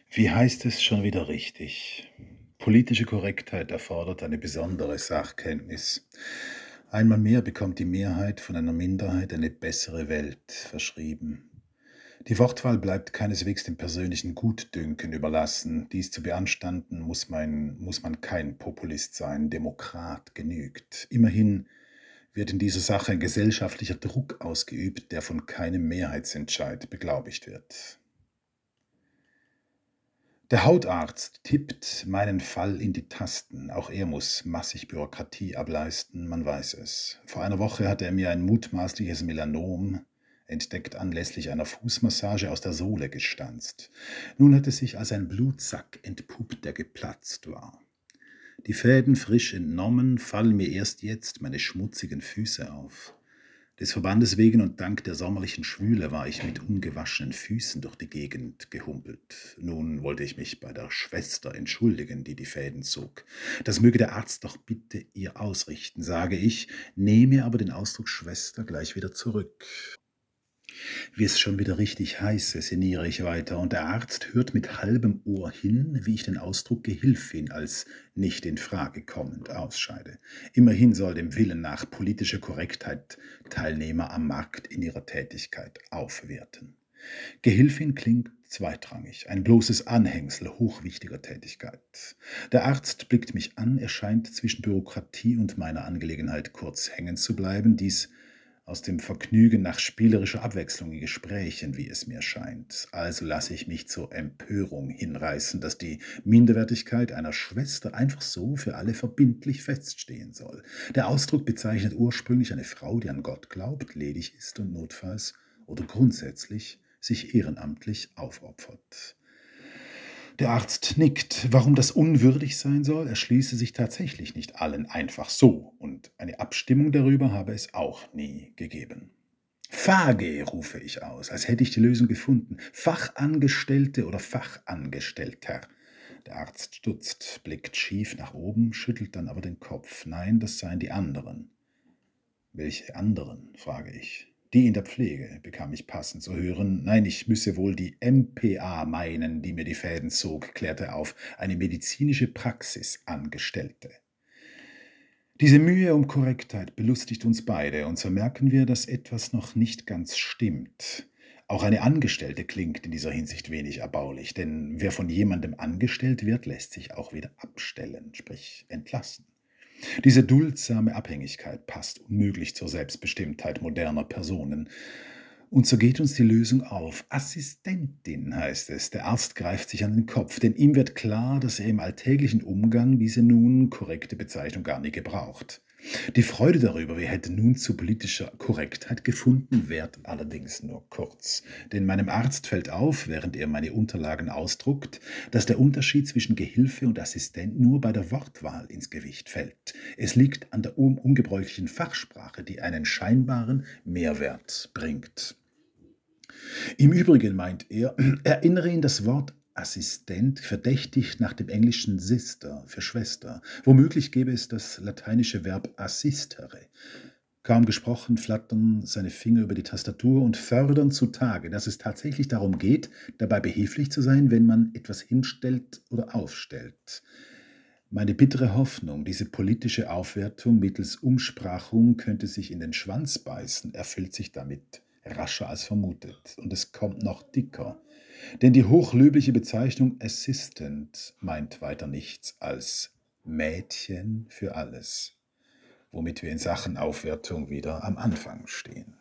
Wie heißt es schon wieder richtig? Politische Korrektheit erfordert eine besondere Sachkenntnis. Einmal mehr bekommt die Mehrheit von einer Minderheit eine bessere Welt verschrieben. Die Wortwahl bleibt keineswegs dem persönlichen Gutdünken überlassen. Dies zu beanstanden muss man kein Populist sein, Demokrat genügt. Immerhin wird in dieser Sache ein gesellschaftlicher Druck ausgeübt, der von keinem Mehrheitsentscheid beglaubigt wird. Der Hautarzt tippt meinen Fall in die Tasten. Auch er muss massig Bürokratie ableisten, man weiß es. Vor einer Woche hatte er mir ein mutmaßliches Melanom, entdeckt anlässlich einer Fußmassage, aus der Sohle gestanzt. Nun hat es sich als ein Blutsack entpuppt, der geplatzt war. Die Fäden frisch entnommen, fallen mir erst jetzt meine schmutzigen Füße auf. Des Verbandes wegen und dank der sommerlichen Schwüle war ich mit ungewaschenen Füßen durch die Gegend gehumpelt. Nun wollte ich mich bei der Schwester entschuldigen, die die Fäden zog. Das möge der Arzt doch bitte ihr ausrichten, sage ich, nehme aber den Ausdruck Schwester gleich wieder zurück. Wie es schon wieder richtig heiße, sinniere ich weiter, und der Arzt hört mit halbem Ohr hin, wie ich den Ausdruck Gehilfin als nicht in Frage kommend ausscheide. Immerhin soll dem Willen nach politischer Korrektheit Teilnehmer am Markt in ihrer Tätigkeit aufwerten. Gehilfin klingt zweitrangig, ein bloßes Anhängsel hochwichtiger Tätigkeit. Der Arzt blickt mich an, er scheint zwischen Bürokratie und meiner Angelegenheit kurz hängen zu bleiben, dies aus dem Vergnügen nach spielerischer Abwechslung in Gesprächen, wie es mir scheint. Also lasse ich mich zur Empörung hinreißen, dass die Minderwertigkeit einer Schwester einfach so für alle verbindlich feststehen soll. Der Ausdruck bezeichnet ursprünglich eine Frau, die an Gott glaubt, ledig ist und notfalls oder grundsätzlich sich ehrenamtlich aufopfert. Der Arzt nickt. Warum das unwürdig sein soll, erschließe sich tatsächlich nicht allen einfach so, und eine Abstimmung darüber habe es auch nie gegeben. Fage, rufe ich aus, als hätte ich die Lösung gefunden. Fachangestellte oder Fachangestellter. Der Arzt stutzt, blickt schief nach oben, schüttelt dann aber den Kopf. Nein, das seien die anderen. Welche anderen, frage ich. Die in der Pflege, bekam ich passend zu hören. Nein, ich müsse wohl die MPA meinen, die mir die Fäden zog, klärte er auf, eine medizinische Praxisangestellte. Diese Mühe um Korrektheit belustigt uns beide, und so merken wir, dass etwas noch nicht ganz stimmt. Auch eine Angestellte klingt in dieser Hinsicht wenig erbaulich, denn wer von jemandem angestellt wird, lässt sich auch wieder abstellen, sprich entlassen. Diese duldsame Abhängigkeit passt unmöglich zur Selbstbestimmtheit moderner Personen. Und so geht uns die Lösung auf. Assistentin heißt es. Der Arzt greift sich an den Kopf, denn ihm wird klar, dass er im alltäglichen Umgang diese nun korrekte Bezeichnung gar nie gebraucht. Die Freude darüber, wir hätten nun zu politischer Korrektheit gefunden, währt allerdings nur kurz. Denn meinem Arzt fällt auf, während er meine Unterlagen ausdruckt, dass der Unterschied zwischen Gehilfe und Assistent nur bei der Wortwahl ins Gewicht fällt. Es liegt an der ungebräuchlichen Fachsprache, die einen scheinbaren Mehrwert bringt. Im Übrigen, meint er, erinnere ihn das Wort Assistent verdächtig nach dem englischen Sister für Schwester. Womöglich gäbe es das lateinische Verb assistere. Kaum gesprochen, flattern seine Finger über die Tastatur und fördern zutage, dass es tatsächlich darum geht, dabei behilflich zu sein, wenn man etwas hinstellt oder aufstellt. Meine bittere Hoffnung, diese politische Aufwertung mittels Umsprachung könnte sich in den Schwanz beißen, erfüllt sich damit rascher als vermutet. Und es kommt noch dicker. Denn die hochlöbliche Bezeichnung Assistant meint weiter nichts als Mädchen für alles, womit wir in Sachen Aufwertung wieder am Anfang stehen.